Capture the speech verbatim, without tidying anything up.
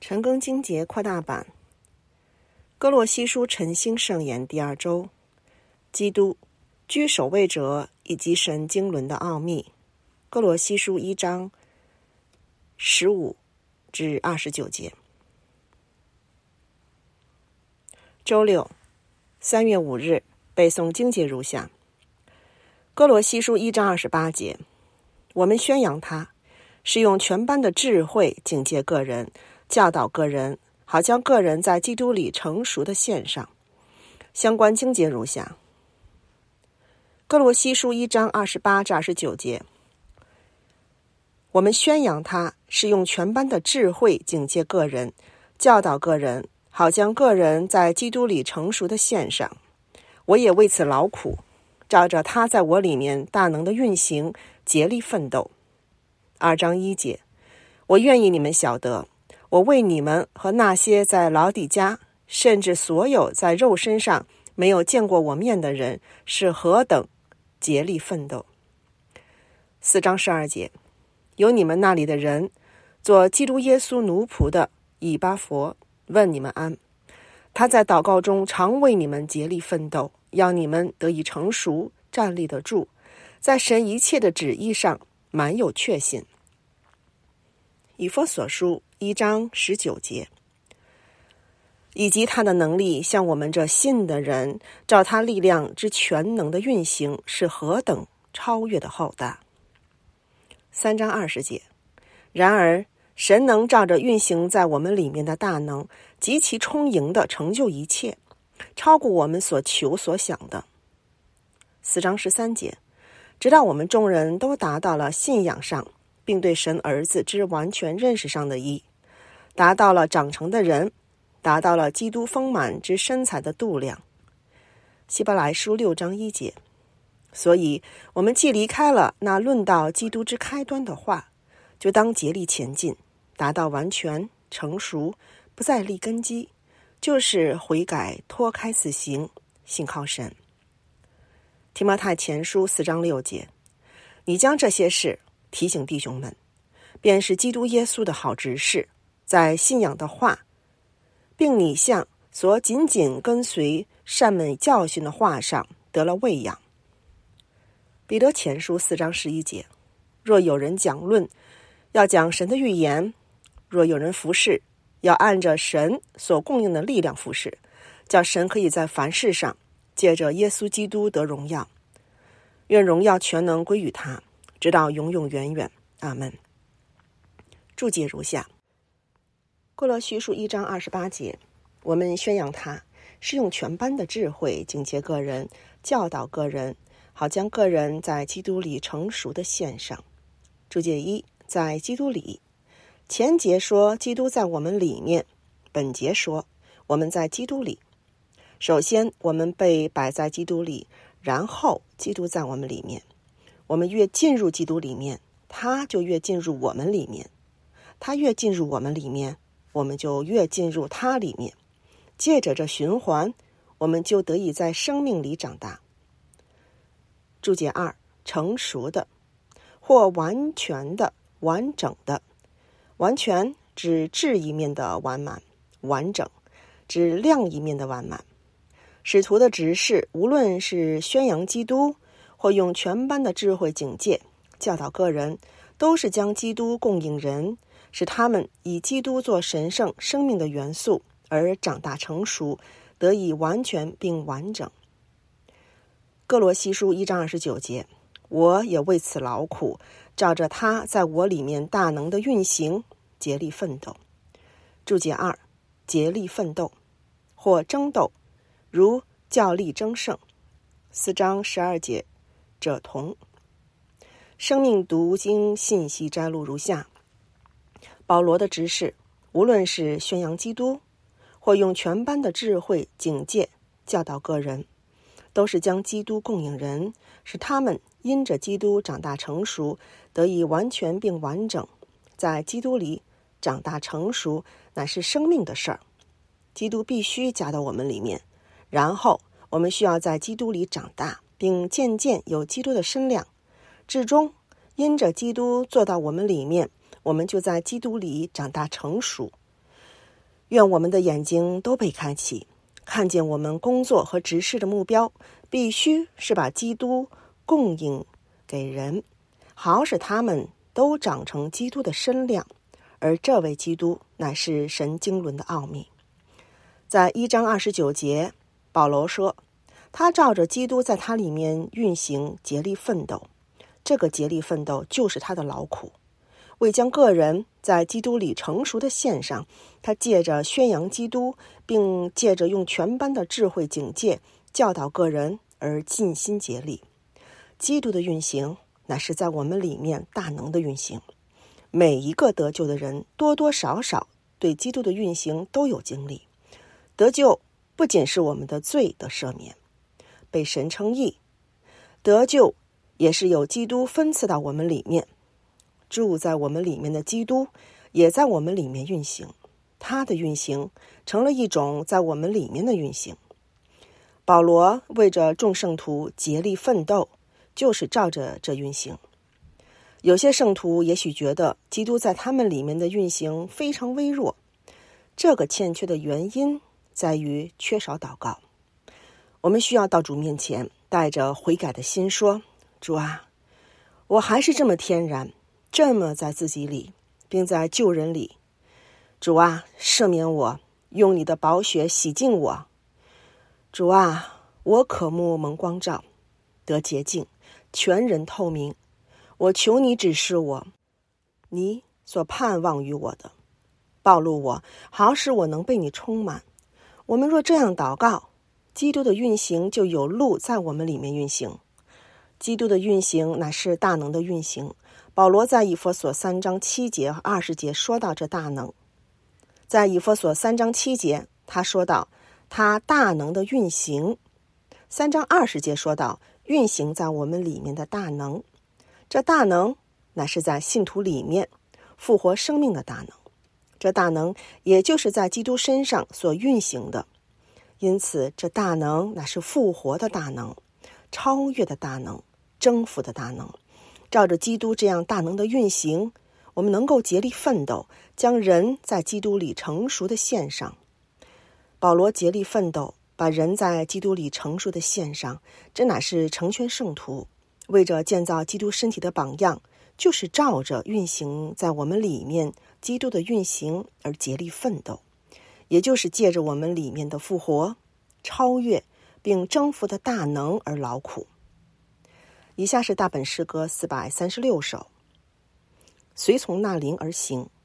陈庚经节扩大版，哥洛西书晨星圣言第二周，基督居首位者以及神经纶的奥秘。哥罗西书一章十五至二十九节。周六，三月五日，背诵经节如下：哥罗西书一章二十八节，我们宣扬它，是用全般的智慧警戒个人，教导个人，好将个人在基督里成熟的献上。相关经节如下：哥罗西书一章二十八至二十九节，我们宣扬它，是用全般的智慧警戒个人，教导个人，好将个人在基督里成熟的献上。我也为此劳苦，照着他在我里面大能的运行，竭力奋斗。二章一节，我愿意你们晓得，我为你们和那些在老底嘉，甚至所有在肉身上没有见过我面的人，是何等竭力奋斗。四章十二节，有你们那里的人，做基督耶稣奴仆的以巴弗问你们安。他在祷告中常为你们竭力奋斗，要你们得以成熟，站立得住，在神一切的旨意上满有确信。以弗所书一章十九节，以及他的能力向我们这信的人，照他力量之全能的运行，是何等超越的厚大。三章二十节，然而神能照着运行在我们里面的大能，极其充盈的成就一切，超过我们所求所想的。四章十三节，直到我们众人都达到了信仰上，并对神儿子之完全认识上的义，达到了长成的人，达到了基督丰满之身材的度量。希伯来书六章一节，所以我们既离开了那论到基督之开端的话，就当竭力前进，达到完全成熟，不再立根基，就是悔改，脱开死刑，信靠神。提摩太前书四章六节，你将这些事提醒弟兄们，便是基督耶稣的好执事，在信仰的话，并你向所紧紧跟随善美教训的话上得了喂养。彼得前书四章十一节，若有人讲论，要讲神的预言；若有人服侍，要按着神所供应的力量服侍，叫神可以在凡事上借着耶稣基督得荣耀。愿荣耀全能归于他，直到永永远远。阿们。注解如下：哥罗西书一章二十八节，我们宣扬他，是用全般的智慧警戒个人，教导个人，好将个人在基督里成熟的献上。注解一：在基督里。前节说基督在我们里面，本节说我们在基督里。首先我们被摆在基督里，然后基督在我们里面。我们越进入基督里面，他就越进入我们里面，他越进入我们里面，我们就越进入他里面。借着这循环，我们就得以在生命里长大。注解二：成熟的，或完全的、完整的。完全指质一面的完满，完整指量一面的完满。使徒的执事，无论是宣扬基督，或用全般的智慧警戒教导个人，都是将基督供应人，使他们以基督做神圣生命的元素，而长大成熟，得以完全并完整。哥罗西书一章二十九节，我也为此劳苦，照着他在我里面大能的运行，竭力奋斗。注解二：竭力奋斗，或争斗，如较力争胜。四章十二节者同。生命读经信息摘录如下：保罗的执事，无论是宣扬基督，或用全般的智慧警戒教导个人，都是将基督供应人，使他们因着基督长大成熟，得以完全并完整。在基督里长大成熟乃是生命的事儿，基督必须加到我们里面，然后我们需要在基督里长大，并渐渐有基督的身量，至终因着基督做到我们里面，我们就在基督里长大成熟。 愿我们的眼睛都被开启，看见我们工作和执事的目标必须是把基督供应给人，好使他们都长成基督的身量，而这位基督乃是神经纶的奥秘。在一章二十九节，保罗说，他照着基督在他里面运行竭力奋斗，这个竭力奋斗就是他的劳苦，为将个人在基督里成熟的献上，他借着宣扬基督，并借着用全般的智慧警戒教导个人而尽心竭力。基督的运行乃是在我们里面大能的运行，每一个得救的人多多少少对基督的运行都有经历。得救不仅是我们的罪的赦免，被神称义，得救也是有基督分赐到我们里面，住在我们里面的基督也在我们里面运行，他的运行成了一种在我们里面的运行。保罗为着众圣徒竭力奋斗，就是照着这运行。有些圣徒也许觉得基督在他们里面的运行非常微弱，这个欠缺的原因在于缺少祷告。我们需要到主面前，带着悔改的心说，主啊，我还是这么天然，这么在自己里，并在救人里。主啊，赦免我，用你的宝血洗净我。主啊，我渴慕蒙光照，得洁净，全人透明。我求你指示我，你所盼望于我的，暴露我，好使我能被你充满。我们若这样祷告，基督的运行就有路在我们里面运行。基督的运行乃是大能的运行。保罗在以弗所三章七节和二十节说到这大能。在以弗所三章七节，他说到他大能的运行。三章二十节说到运行在我们里面的大能。这大能乃是在信徒里面复活生命的大能。这大能也就是在基督身上所运行的，因此这大能乃是复活的大能，超越的大能，征服的大能。照着基督这样大能的运行，我们能够竭力奋斗，将人在基督里成熟的献上。保罗竭力奋斗，把人在基督里成熟的献上，这乃是成全圣徒，为着建造基督身体的榜样，就是照着运行在我们里面基督的运行而竭力奋斗，也就是借着我们里面的复活、超越并征服的大能而劳苦。以下是大本诗歌四百三十六首，随从那灵而行。